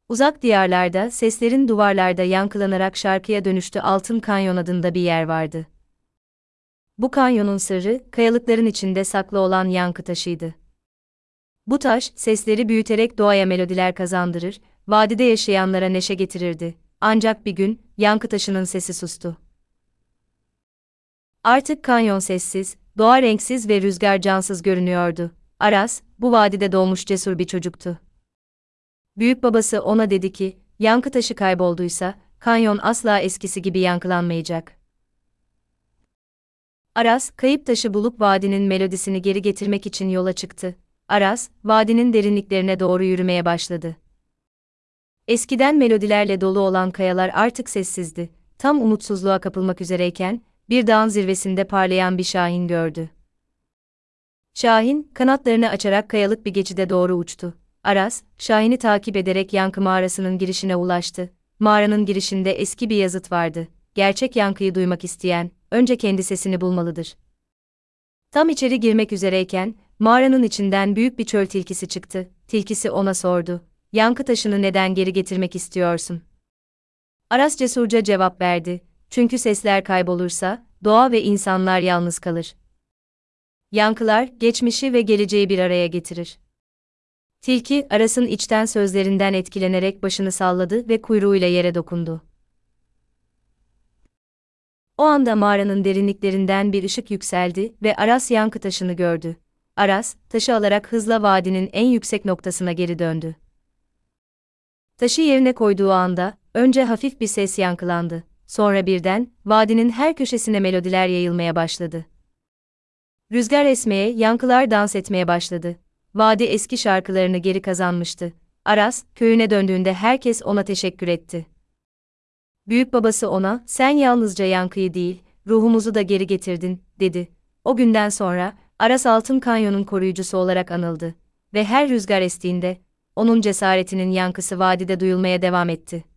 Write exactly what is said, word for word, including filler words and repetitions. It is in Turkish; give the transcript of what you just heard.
Uzak diyarlarda, seslerin duvarlarda yankılanarak şarkıya dönüştü. Altın Kanyon adında bir yer vardı. Bu kanyonun sırrı, kayalıkların içinde saklı olan yankı taşıydı. Bu taş, sesleri büyüterek doğaya melodiler kazandırır, vadide yaşayanlara neşe getirirdi. Ancak bir gün, yankı taşının sesi sustu. Artık kanyon sessiz, doğa renksiz ve rüzgar cansız görünüyordu. Aras, bu vadide doğmuş cesur bir çocuktu. Büyük babası ona dedi ki, yankı taşı kaybolduysa, kanyon asla eskisi gibi yankılanmayacak. Aras, kayıp taşı bulup vadinin melodisini geri getirmek için yola çıktı. Aras, vadinin derinliklerine doğru yürümeye başladı. Eskiden melodilerle dolu olan kayalar artık sessizdi. Tam umutsuzluğa kapılmak üzereyken, bir dağın zirvesinde parlayan bir şahin gördü. Şahin, kanatlarını açarak kayalık bir geçide doğru uçtu. Aras, şahini takip ederek yankı mağarasının girişine ulaştı. Mağaranın girişinde eski bir yazıt vardı. Gerçek yankıyı duymak isteyen, önce kendi sesini bulmalıdır. Tam içeri girmek üzereyken, mağaranın içinden büyük bir çöl tilkisi çıktı. Tilkisi ona sordu, yankı taşını neden geri getirmek istiyorsun? Aras cesurca cevap verdi, çünkü sesler kaybolursa, doğa ve insanlar yalnız kalır. Yankılar, geçmişi ve geleceği bir araya getirir. Tilki, Aras'ın içten sözlerinden etkilenerek başını salladı ve kuyruğuyla yere dokundu. O anda mağaranın derinliklerinden bir ışık yükseldi ve Aras yankı taşını gördü. Aras, taşı alarak hızla vadinin en yüksek noktasına geri döndü. Taşı yerine koyduğu anda, önce hafif bir ses yankılandı. Sonra birden, vadinin her köşesine melodiler yayılmaya başladı. Rüzgar esmeye, yankılar dans etmeye başladı. Vadi eski şarkılarını geri kazanmıştı. Aras, köyüne döndüğünde herkes ona teşekkür etti. Büyük babası ona, sen yalnızca yankıyı değil, ruhumuzu da geri getirdin, dedi. O günden sonra, Aras Altın Kanyon'un koruyucusu olarak anıldı. Ve her rüzgar estiğinde, onun cesaretinin yankısı vadide duyulmaya devam etti.